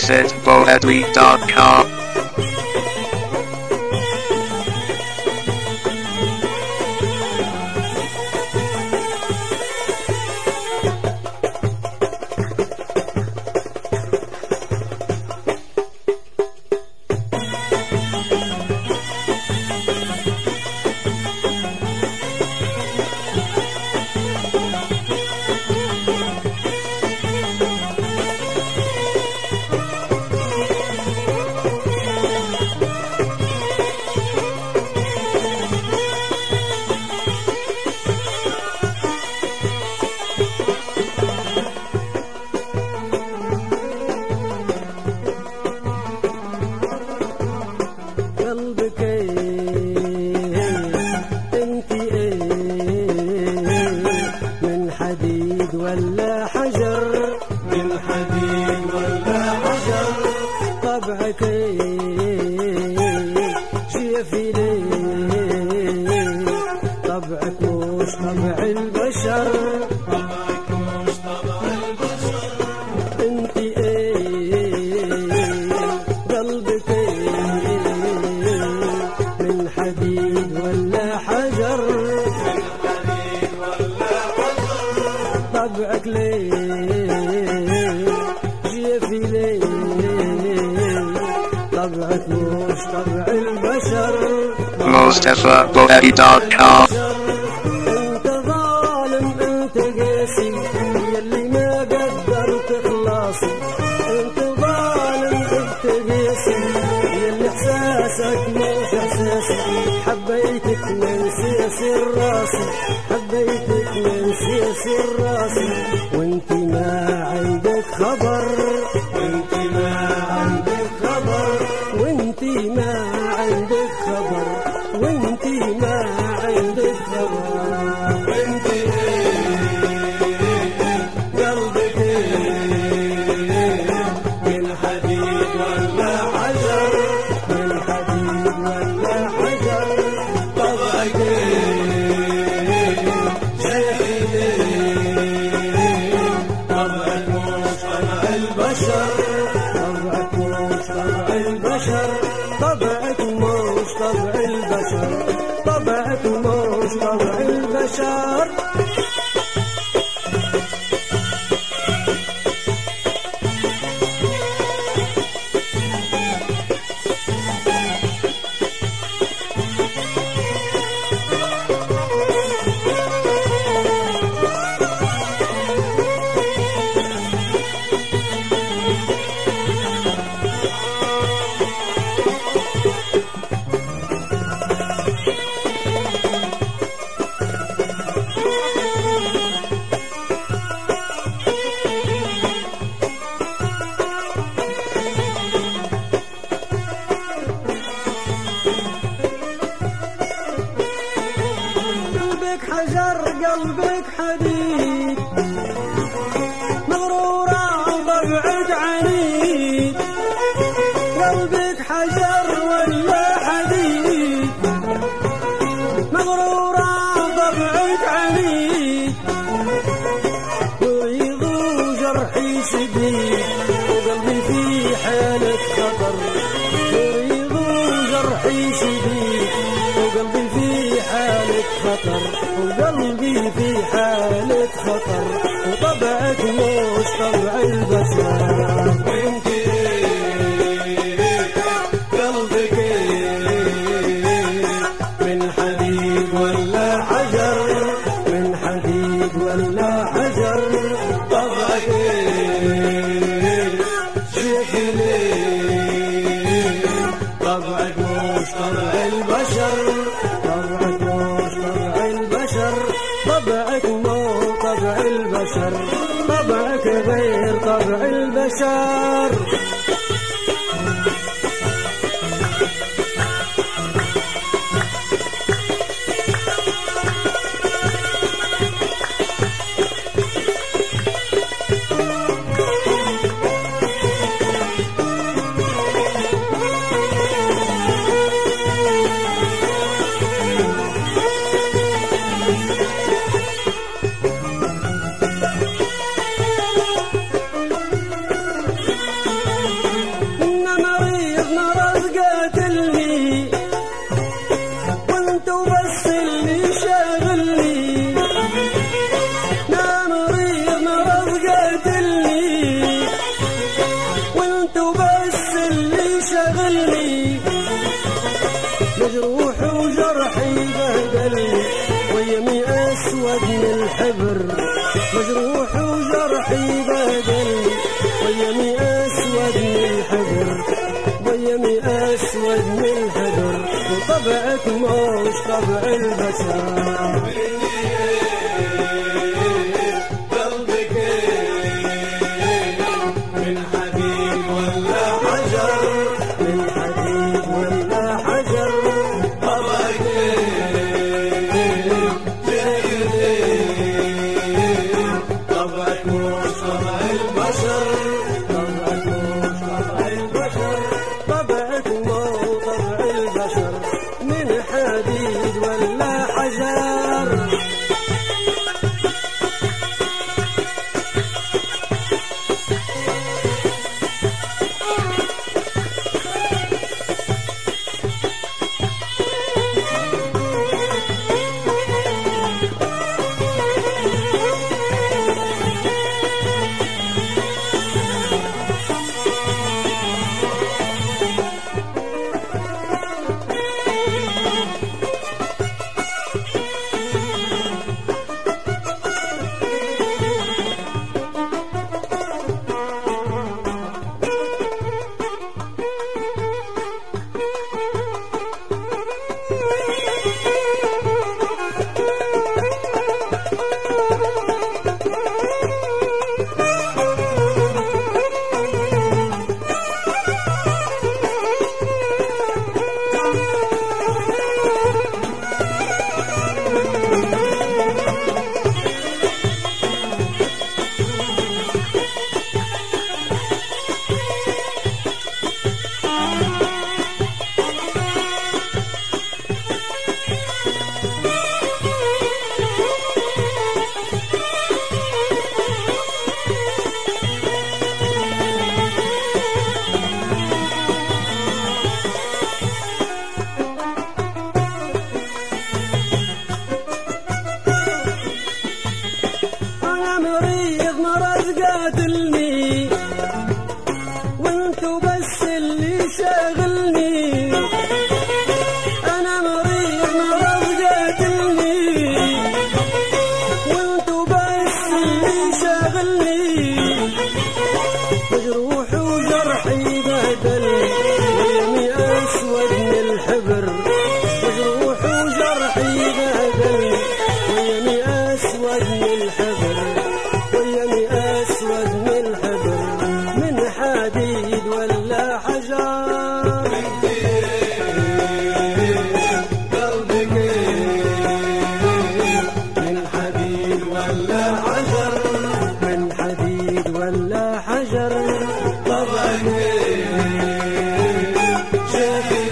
Visit boedly.com. قلبك انت من حديد ولا حجر؟ من حديد ولا حجر؟ طبعك شيفي ليه؟ طبعك مش طبع البشر، طبعك مش طبع البشر. انت قلبك من حديد ولا حجر؟ من حديد ولا حجر؟ طبعك ليه جيفي ليه؟ طبعك مش طبع البشر. MustaphaBoedly.com. انت ظالم انت قاسي يلي ما قدرت خلاصي، انت ظالم انت قاسي يلي احساسك مش احساسي. حبيتك من سياسي راسي، حبيتك من سياسي راسي، وانت ما عندك خبر، وانت ما عندك خبر، وانت ما عندك خبر، وانت ما عندك خبر. وانت قلبك من حديد ولا حجر؟ من حديد ولا حجر؟ طبعك جاهلي، طبعك مش طبع البشر، طبعك مش طبع البشر، طبعك مش طبع البشر، طبعك مش طبع البشر. قلبك حجر قلبك حديد، مغرورة وضبعك عنيد. قلبك حجر ولا حديد، مغرورة وضبعك عنيد. مريض وجرحي شديد وقلبي في حالة خطر، مريض وجرحي شديد وقلبي في حالة خطر، وقلبي في حالة خطر، وطبعك مش طبع البشر. وانت قلبك من حديد ولا حجر؟ من حديد ولا حجر؟ طبعك شكلي، طبعك مش طبع البشر، طبعك مش طبع البشر، طبعك مو طبع البشر، طبعك غير طبع البشر. بس اللي شاغلني، مريض مرض قاتلني، وانتو بس اللي شاغلني، مجروح وجرحي بهدلني، ويمي اسود من الحبر، مجروح وجرحي بهدلني، ويمي اسود من الحبر، ويمي اسود من الحبر، وطبعك مش طبع البشر. قاتلني، وانتو بس اللي شاغلني، انا مريض مرض قاتلني، وانتو بس اللي شاغلني، مجروح وجرحي بهدلني، ويمي اسود من الحبر، مجروح وجرحي بهدلني، ويمي اسود من الحبر، ويمي اسود من الحبر، من حديد ولا حجر، قلبك من حديد ولا حجر، من حديد ولا حجر، طبعك شاكر،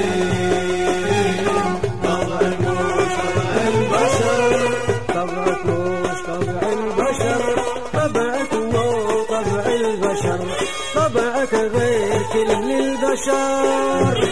طبعك مش طبع البشر، طبعك مش طبع البشر، طبعك مو طبع البشر، طبعك غير كل البشر.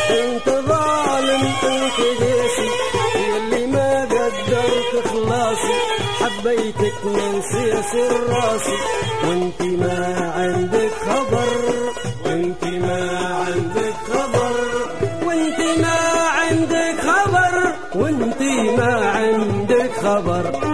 انت ظالم انت قاسي يلي ما قدرت خلاصي حبيتك من سياسر راسي وانت ما عندك خبر وانت ما عندك خبر وانت ما عندك خبر وانت ما عندك خبر